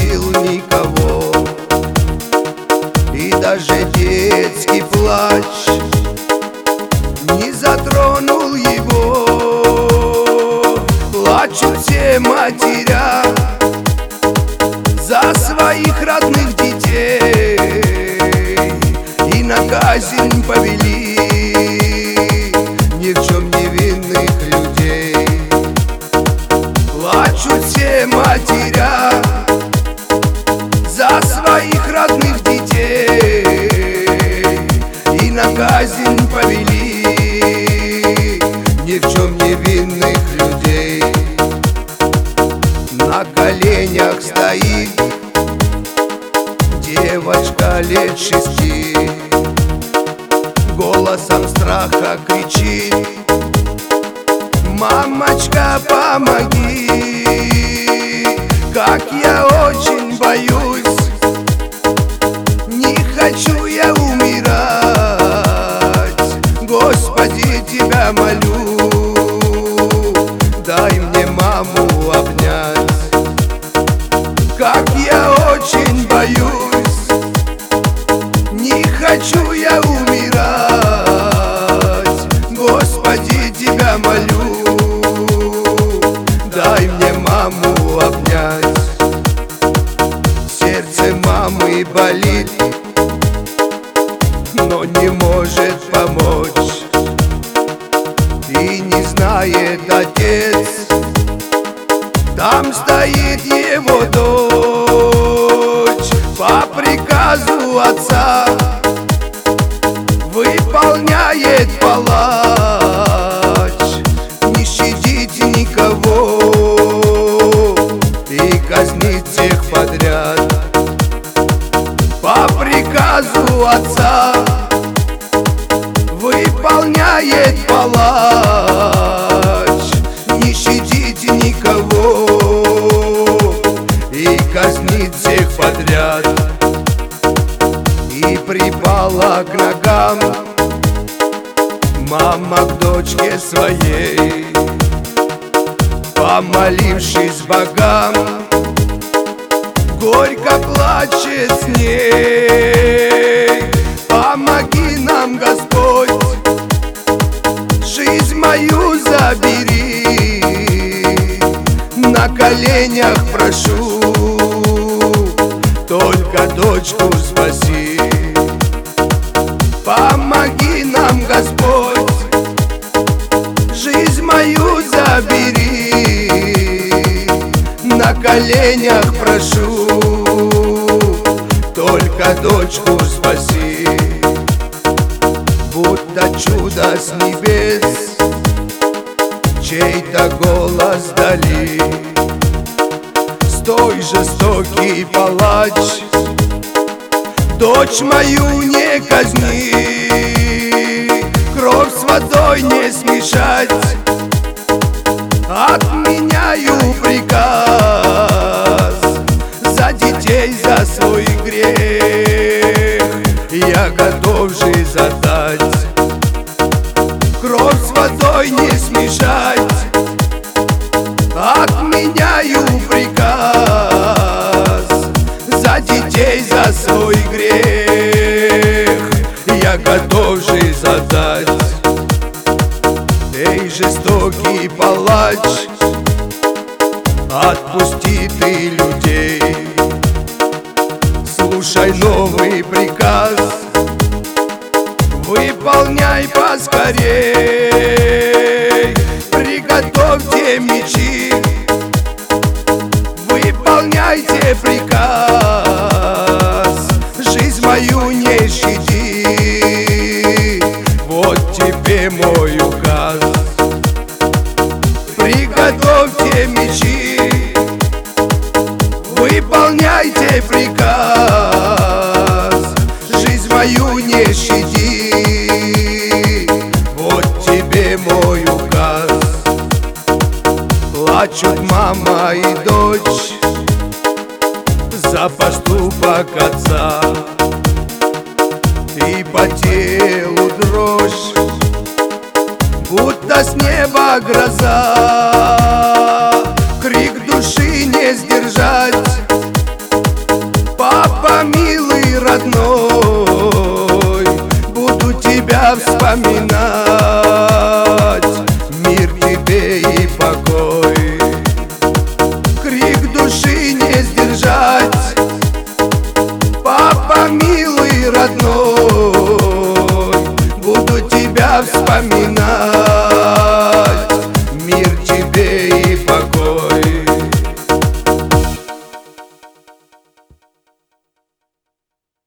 любил никого. И даже детский плач не затронул его. Плачут все матеря за своих родных детей, и на казнь повели ни в чем невинных людей. Плачут все матеря за своих родных детей, и на казнь повели ни в чем невинных людей. На коленях стоит девочка лет 6, голосом страха кричит: мамочка, помоги, как я очень боюсь, не хочу я умирать, Господи, Тебя молю, дай мне маму обнять. Как я очень боюсь, не хочу я умирать, Господи, Тебя молю, дай мне маму обнять. Сердце мамы болит, но не может помочь, и не знает отец, там стоит его дочь. По приказу отца выполняет палач, не щадит никого и казнит всех подряд. По приказу отца выполняет палач, не щадит никого и казнит всех подряд. И припала к ногам мама к дочке своей, помолившись богам, горько плачет с ней: помоги нам, Господь, жизнь мою забери, на коленях прошу, только дочку спаси. Помоги нам, Господь, жизнь мою забери, на коленях прошу, только дочку спаси. Будто чудо с небес чей-то голос вдали: стой, жестокий палач, дочь мою не казни, кровь с водой не смешать, отменяю приказ, за детей, за свой грех я готов жизнь отдать. Кровь с водой не смешать, отменяю приказ, за детей, за свой грех я готов жизнь отдать. Эй, жестокий палач, отпусти ты людей, слушай новый приказ, выполняй поскорей. Приготовьте мечи, выполняйте приказ, жизнь мою не щади, вот тебе мой указ. Приготовьте мечи, выполняйте приказ, жизнь мою не щади, вот тебе мой указ. Плачут мама и дочь за поступок отца, и по телу дрожь, будто с неба гроза. Крик души не сдержать, тебя вспоминать.